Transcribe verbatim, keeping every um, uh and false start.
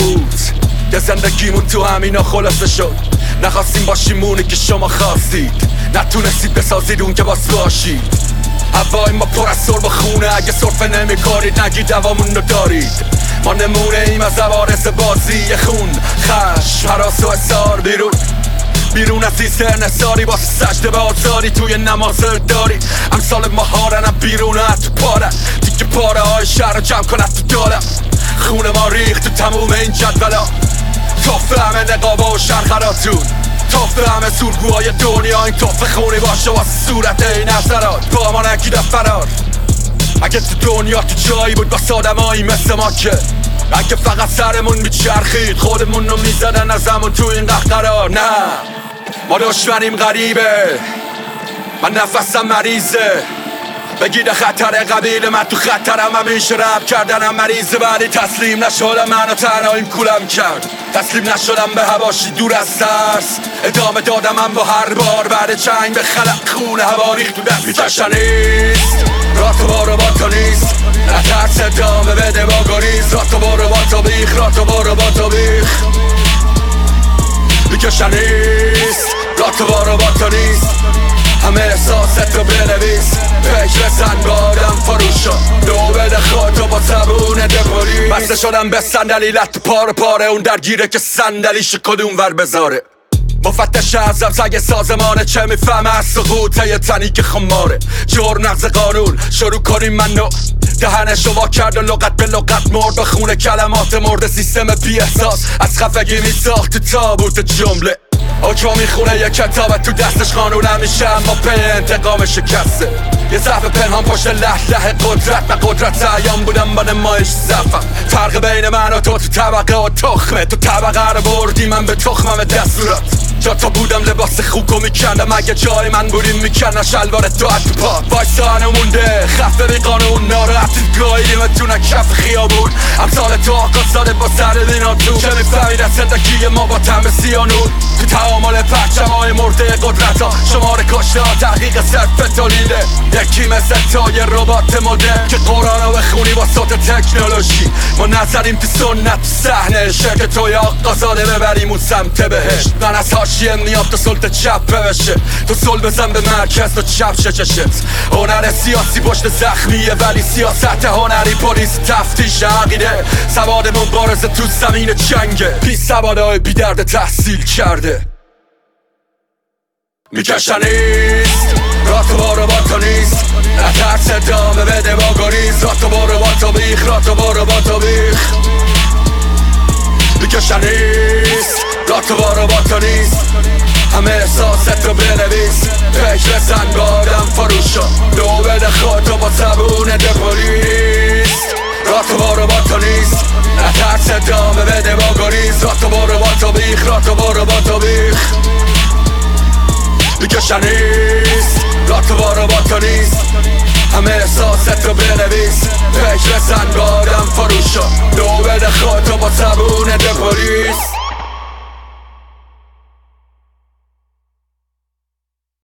بود که زندگیمون تو همینا خلاصه شد. نخواستیم باشیم اونی که شما خواستید، نتونستید بسازید اون که باس باشید. هوای ما پر از سرب خونه، اگه سرفه نمی کارید نگید دوامون رو دارید. ما نمونه ایم از عوارض بازی خون، خشم، هراس و اصار. بیرون بیرون از این سرنساری واسه سجده به آزاری توی نماز داری. امثال مهارنم بیرون تو پاره، دیگه پاره های شهر رو جمع کنه تو داره. خون ما ریخت تو تموم این جدولا، توفه همه نقابه و شرخراتون، توفه همه سورگوهای دنیا. این توفه خونی باشه واسه صورت این نظرات، با ما نگیده فرار. اگه تو دنیا تو جایی بود با آدمایی مثل ما که اگه فقط سرمون میچرخید خودمون رو میزدن از همون تو این قهقرار. نه ما دشمنیم غریبه، من نفسم مریضه، بگید خطر قبیل من تو خطرم، همیشه رب کردنم مریضه. ولی تسلیم نشدم، منو تنهاییم کولم کرد، تسلیم نشدم به هواشی دور از ترس. ادامه دادم من با هر بار بعد چنگ به خلق خون هوا ریخت تو دست. میتشن نیست راه تو برو با تو نیست، نترس ادامه بده با گریز. راه تو برو با تو بیخ، راه تو برو با تو بیخ. میکشن نیست راه تو برو با تو نیست، همه احساست رو بنویس. فکر زن با آدم فروش شد، دو بده خودتو با زبون دپوری. بسته شدم به صندلی لط پاره پاره، اون درگیره که صندلیش کدوم ور بذاره. مفتش ازم سگ سازمانه، چه میفهمه از سقوطه یه تنی که خماره. جور نقض قانون شروع کنیم منو، دهنشو وا کرد و لغت به لغت مرد. به خونه کلمات مرد سیستم بی احساس، از خفگی میساخت تو تابوت جمله. اوچا میخونه یه کتابه تو دستش قانون همیشه، اما پی انتقام شکسته. یه ضعف پنهان پشت له له قدرت، من قدرت عیان بودم با نمایش ضعفم. فرق بین من و تو تو طبقه و تخمه، تو طبقه رو بردی من به تخمم دستورات. جا تا بودم لباس خوکو میکندم، اگه جای من بودیم میکندم شلوار تو حد پا. وایسانه مونده خفه بی قانون، ناراحتید گاهیدیم اتونه کف خیابون. امثال تو آقا زاده با سر دینا تو، چه میفهمید از زندگی ما با طعم سیانون. تو تعامل پرچمای مرده قدرت ها، شماره کشته ها تحقیق صرف تولیده. یکی مثل تا یه ربات مدرن که قرآن رو بخونی با صوت تکنولوژی. ما نظریم تو سنت تو صحنه شکل توی آقا زاده ببریم اون سمت بهشت. من از حاشیه میام تو سلطه چپ بشه، تو سل بزن به مرکز تو چپ شچشت. هنر سیاسی پشت زخمیه ولی سیاست هنری پلیس تفتیش عقیده. سوادمون بارزه تو زمین جنگه، بی سوادهای بی درد تحصیل کرده. میکشن نیست راه تو برو با تو نیست، نترس ادامه بده با گریز. راه تو برو با تو بیخ، راه تو برو با تو بیخ. میکشن نیست راه تو برو با تو نیست، همه احساست رو بنویس. فکر زن با آدم فروش شد، دو بده خودتو با زبون دپولیس. راه تو برو با تو نیست، نترس ادامه بده با گریز. راه تو برو با تو بیخ، راه تو برو با تو بیخ. میکشن نیست راه تو برو با تو نیست، همه احساست رو بنویس. فکر زن با آدم فروش شد،